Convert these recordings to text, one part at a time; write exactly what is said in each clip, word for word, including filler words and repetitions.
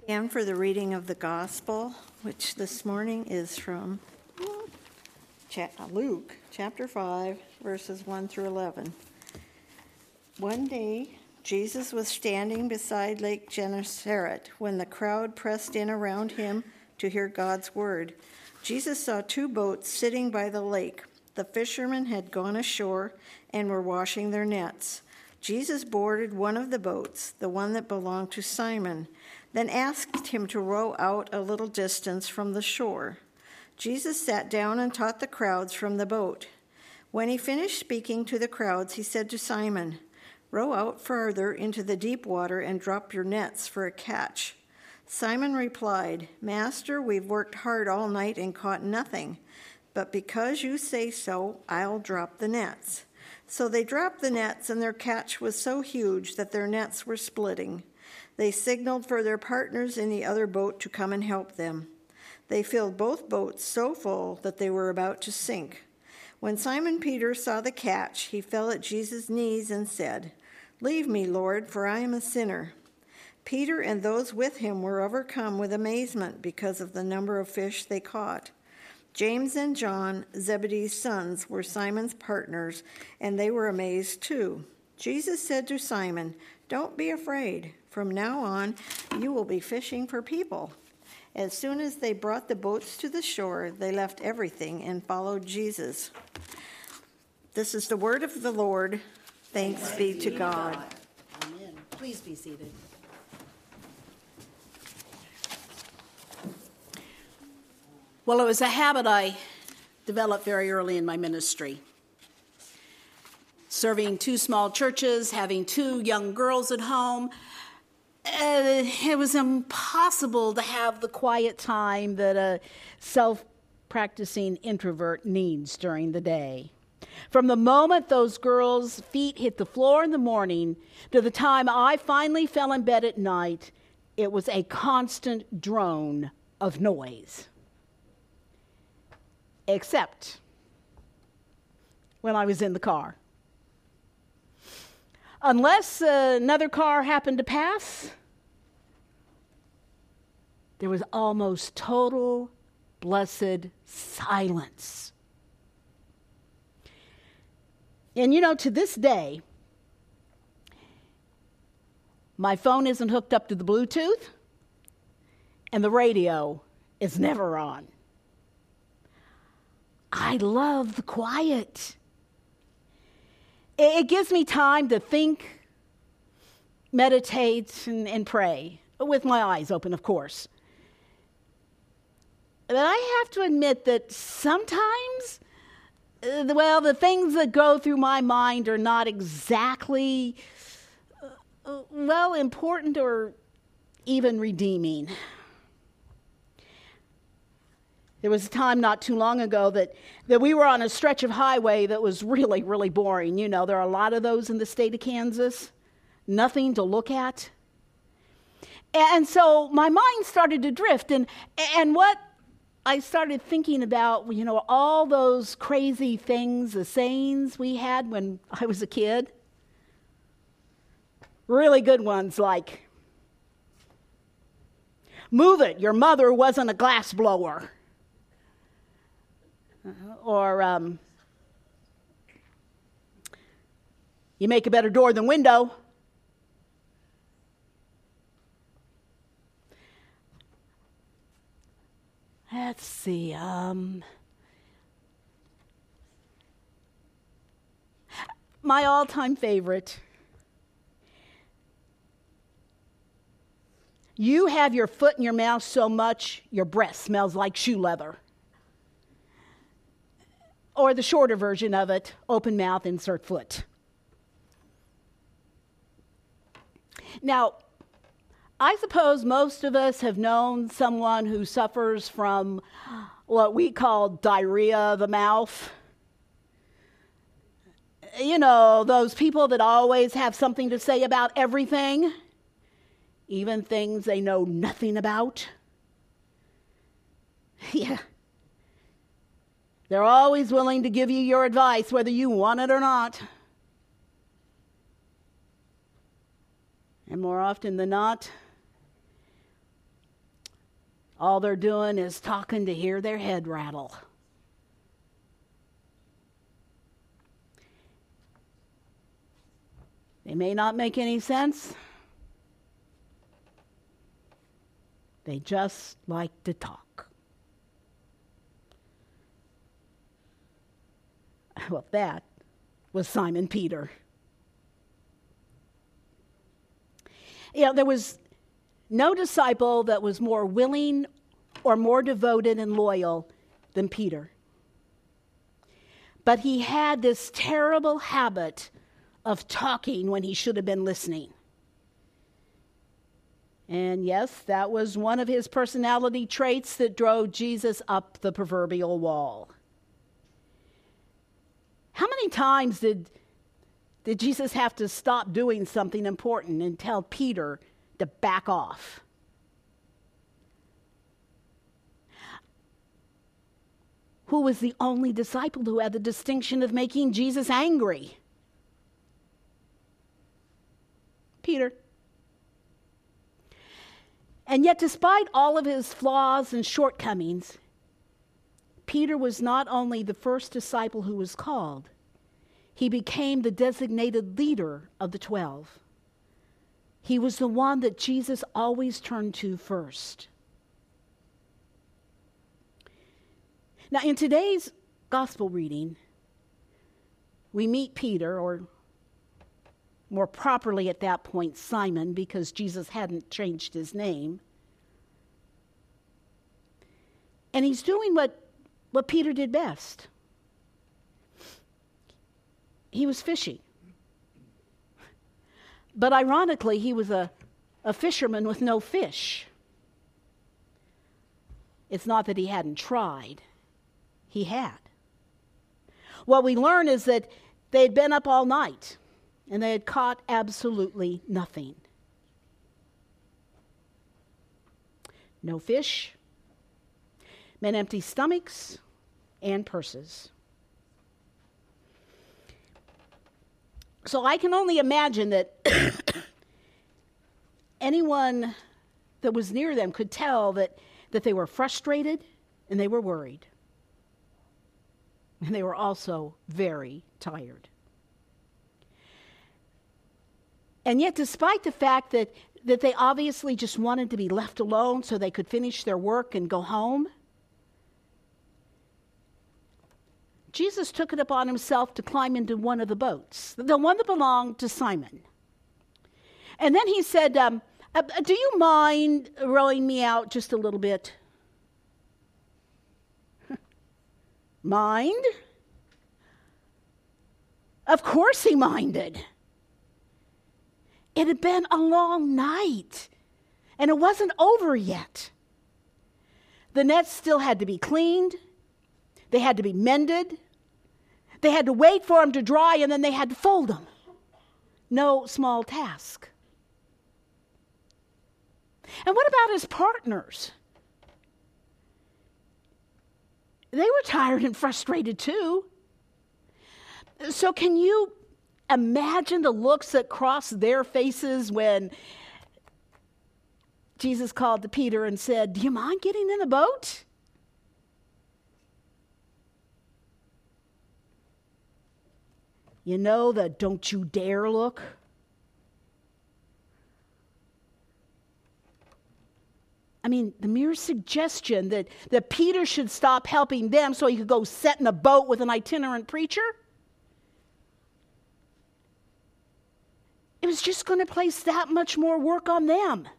And for the reading of the gospel, which this morning is from Luke chapter five, verses one through eleven. One day, Jesus was standing beside Lake Gennesaret when the crowd pressed in around him to hear God's word. Jesus saw two boats sitting by the lake. The fishermen had gone ashore and were washing their nets. Jesus boarded one of the boats, the one that belonged to Simon, then asked him to row out a little distance from the shore. Jesus sat down and taught the crowds from the boat. When he finished speaking to the crowds, he said to Simon, "Row out farther into the deep water and drop your nets for a catch." Simon replied, "Master, we've worked hard all night and caught nothing, but because you say so, I'll drop the nets." So they dropped the nets, and their catch was so huge that their nets were splitting. They signaled for their partners in the other boat to come and help them. They filled both boats so full that they were about to sink. When Simon Peter saw the catch, he fell at Jesus' knees and said, "Leave me, Lord, for I am a sinner." Peter and those with him were overcome with amazement because of the number of fish they caught. James and John, Zebedee's sons, were Simon's partners, and they were amazed too. Jesus said to Simon, "Don't be afraid. From now on, you will be fishing for people." As soon as they brought the boats to the shore, they left everything and followed Jesus. This is the word of the Lord. Thanks, Thanks be to God. God. Amen. Please be seated. Well, it was a habit I developed very early in my ministry. Serving two small churches, having two young girls at home, uh, it was impossible to have the quiet time that a self-practicing introvert needs during the day. From the moment those girls' feet hit the floor in the morning to the time I finally fell in bed at night, it was a constant drone of noise. Except when I was in the car. Unless uh, another car happened to pass, there was almost total blessed silence. And you know, to this day, my phone isn't hooked up to the Bluetooth, and the radio is never on. I love the quiet. It gives me time to think, meditate, and, and pray, with my eyes open, of course. But I have to admit that sometimes, uh, well, the things that go through my mind are not exactly, uh, well, important or even redeeming. There was a time not too long ago that, that we were on a stretch of highway that was really, really boring. You know, there are a lot of those in the state of Kansas. Nothing to look at. And so my mind started to drift. And, and what I started thinking about, you know, all those crazy things, the sayings we had when I was a kid. Really good ones like, "Move it, your mother wasn't a glass blower." Or, um, "You make a better door than window." Let's see. Um, my all-time favorite. "You have your foot in your mouth so much, your breath smells like shoe leather." Or the shorter version of it, "Open mouth, insert foot." Now, I suppose most of us have known someone who suffers from what we call diarrhea of the mouth. You know, those people that always have something to say about everything, even things they know nothing about. Yeah. They're always willing to give you your advice, whether you want it or not. And more often than not, All they're doing is talking to hear their head rattle. They may not make any sense. They just like to talk. Well, that was Simon Peter. You know, there was no disciple that was more willing or more devoted and loyal than Peter. But he had this terrible habit of talking when he should have been listening. And yes, that was one of his personality traits that drove Jesus up the proverbial wall. How many times did, did Jesus have to stop doing something important and tell Peter to back off? Who was the only disciple who had the distinction of making Jesus angry? Peter. And yet, despite all of his flaws and shortcomings, Peter was not only the first disciple who was called, he became the designated leader of the twelve. He was the one that Jesus always turned to first. Now, in today's gospel reading, we meet Peter, or more properly at that point, Simon, because Jesus hadn't changed his name. And he's doing what, what Peter did best. He was fishing. But ironically, he was a, a fisherman with no fish. It's not that he hadn't tried. He had. What we learn is that they had been up all night, and they had caught absolutely nothing. No fish, men empty stomachs, and purses. So I can only imagine that anyone that was near them could tell that, that they were frustrated and they were worried. And they were also very tired. And yet, despite the fact that, that they obviously just wanted to be left alone so they could finish their work and go home, Jesus took it upon himself to climb into one of the boats, the one that belonged to Simon. And then he said, um, uh, do you mind rowing me out just a little bit? Mind? Of course he minded. It had been a long night, and it wasn't over yet. The nets still had to be cleaned. They had to be mended. They had to wait for them to dry, and then they had to fold them. No small task. And what about his partners? They were tired and frustrated too. So can you imagine the looks that crossed their faces when Jesus called to Peter and said, "Do you mind getting in the boat?" You know the "don't you dare" look? I mean, the mere suggestion that, that Peter should stop helping them so he could go sit in a boat with an itinerant preacher, it was just going to place that much more work on them.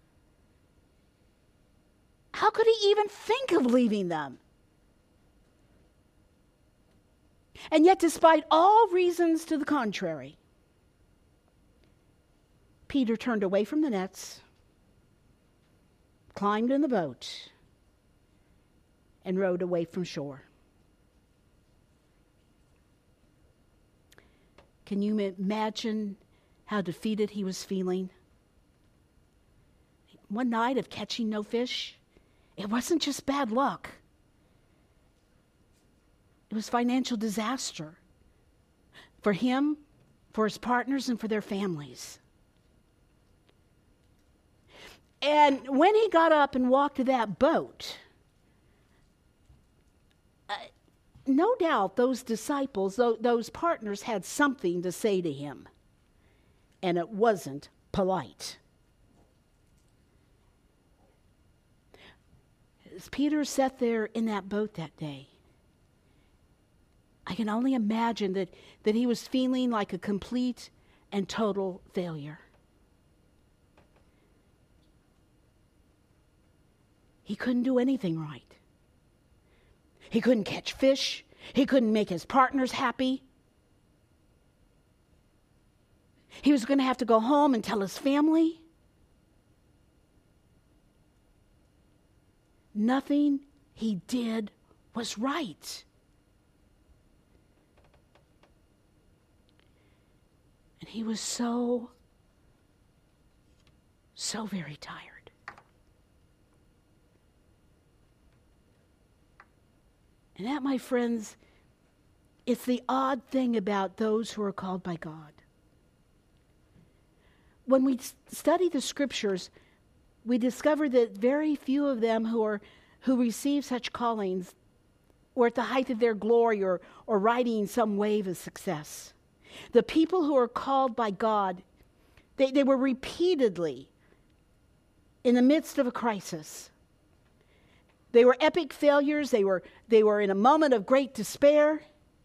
How could he even think of leaving them? And yet, despite all reasons to the contrary, Peter turned away from the nets, climbed in the boat, and rowed away from shore. Can you imagine how defeated he was feeling? One night of catching no fish, it wasn't just bad luck. It was financial disaster for him, for his partners, and for their families. And when he got up and walked to that boat, uh, no doubt those disciples, those, those partners had something to say to him. And it wasn't polite. As Peter sat there in that boat that day, I can only imagine that, that he was feeling like a complete and total failure. He couldn't do anything right. He couldn't catch fish. He couldn't make his partners happy. He was going to have to go home and tell his family. Nothing he did was right. And he was so, so very tired. And that, my friends, it's the odd thing about those who are called by God. When we study the scriptures, we discover that very few of them who are who receive such callings were at the height of their glory or, or riding some wave of success. The people who are called by God, they, they were repeatedly in the midst of a crisis. They were epic failures. They were, they were in a moment of great despair.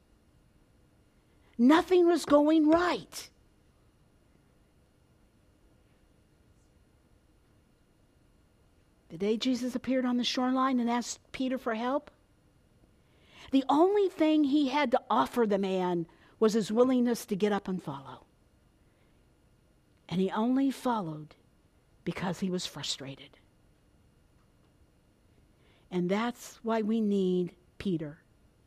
Nothing was going right. The day Jesus appeared on the shoreline and asked Peter for help, the only thing he had to offer the man was his willingness to get up and follow. And he only followed because he was frustrated. And that's why we need Peter.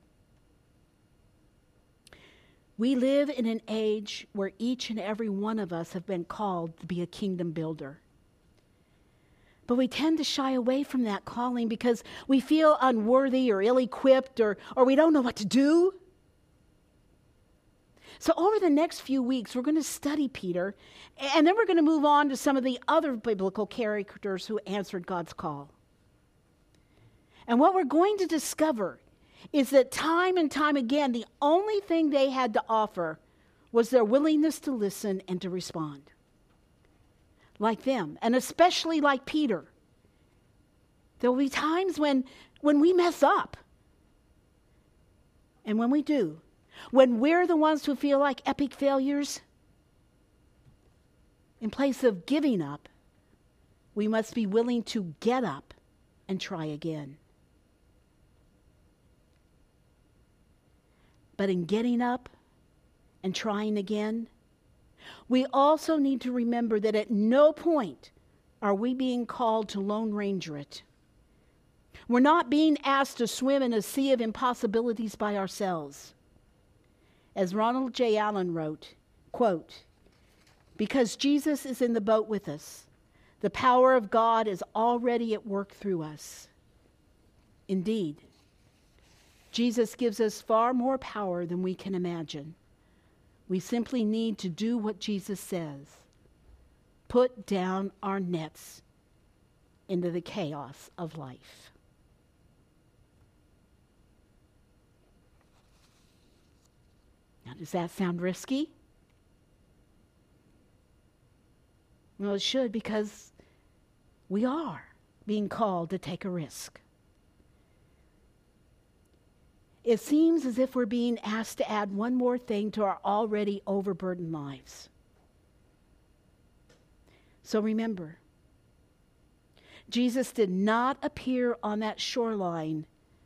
We live in an age where each and every one of us have been called to be a kingdom builder. But we tend to shy away from that calling because we feel unworthy or ill-equipped or, or we don't know what to do. So over the next few weeks, we're going to study Peter, and then we're going to move on to some of the other biblical characters who answered God's call. And what we're going to discover is that time and time again, the only thing they had to offer was their willingness to listen and to respond. Like them, and especially like Peter. There will be times when, when we mess up. And when we do, when we're the ones who feel like epic failures, in place of giving up, we must be willing to get up and try again. But in getting up and trying again, we also need to remember that at no point are we being called to Lone Ranger it. We're not being asked to swim in a sea of impossibilities by ourselves. As Ronald J. Allen wrote, quote, "Because Jesus is in the boat with us, the power of God is already at work through us. Indeed, Jesus gives us far more power than we can imagine. We simply need to do what Jesus says. Put down our nets into the chaos of life." Now, does that sound risky? Well, it should, because we are being called to take a risk. It seems as if we're being asked to add one more thing to our already overburdened lives. So remember, Jesus did not appear on that shoreline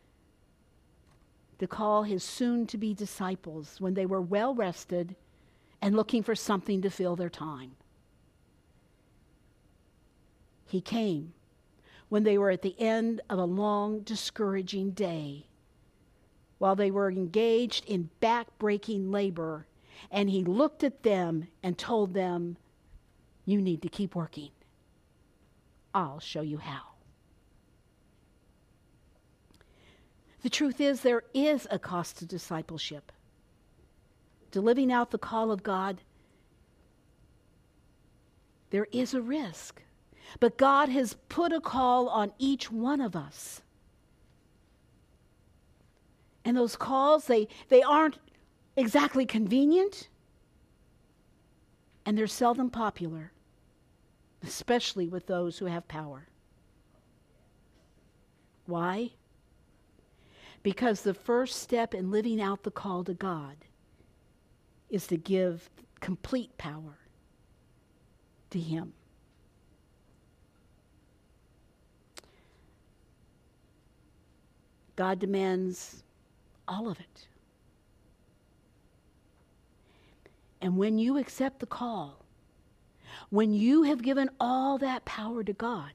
to call his soon-to-be disciples when they were well rested and looking for something to fill their time. He came when they were at the end of a long, discouraging day, while they were engaged in back-breaking labor, and he looked at them and told them, "You need to keep working. I'll show you how." The truth is, there is a cost to discipleship. To living out the call of God, there is a risk. But God has put a call on each one of us. And those calls, they, they aren't exactly convenient, and they're seldom popular, especially with those who have power. Why? Because the first step in living out the call to God is to give complete power to Him. God demands all of it. And when you accept the call, when you have given all that power to God,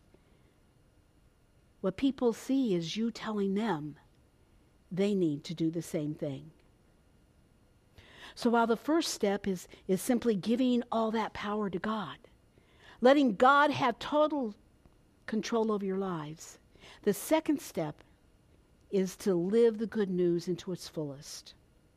what people see is you telling them they need to do the same thing. So while the first step is, is simply giving all that power to God, letting God have total control over your lives, the second step is to live the good news into its fullest.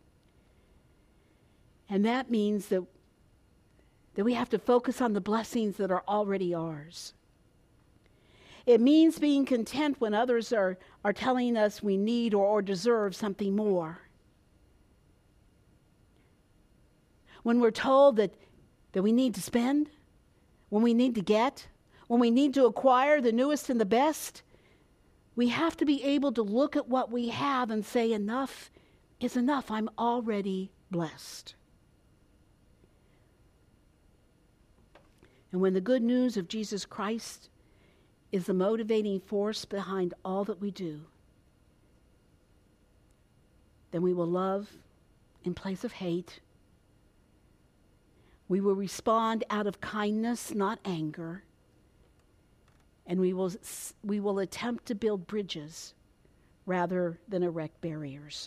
And that means that, that we have to focus on the blessings that are already ours. It means being content when others are, are telling us we need or, or deserve something more. When we're told that, that we need to spend, when we need to get, when we need to acquire the newest and the best, we have to be able to look at what we have and say, enough is enough. I'm already blessed. And when the good news of Jesus Christ is the motivating force behind all that we do, then we will love in place of hate. We will respond out of kindness, not anger. And we will, we will attempt to build bridges rather than erect barriers.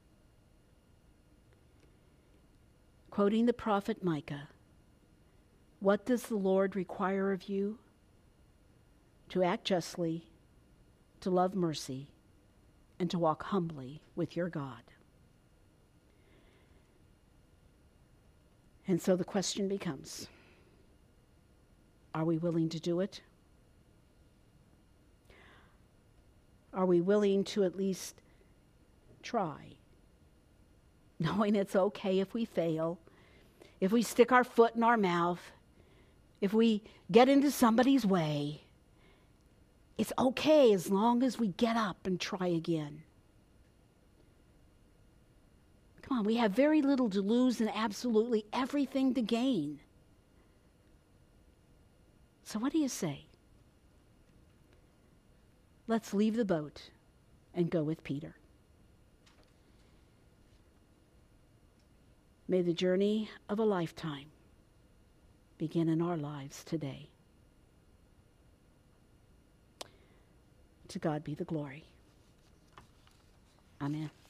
Quoting the prophet Micah, "What does the Lord require of you? To act justly, to love mercy, and to walk humbly with your God." And so the question becomes, are we willing to do it? Are we willing to at least try, knowing it's okay if we fail, if we stick our foot in our mouth, if we get into somebody's way? It's okay as long as we get up and try again. Come on, we have very little to lose and absolutely everything to gain. So what do you say? Let's leave the boat and go with Peter. May the journey of a lifetime begin in our lives today. To God be the glory. Amen.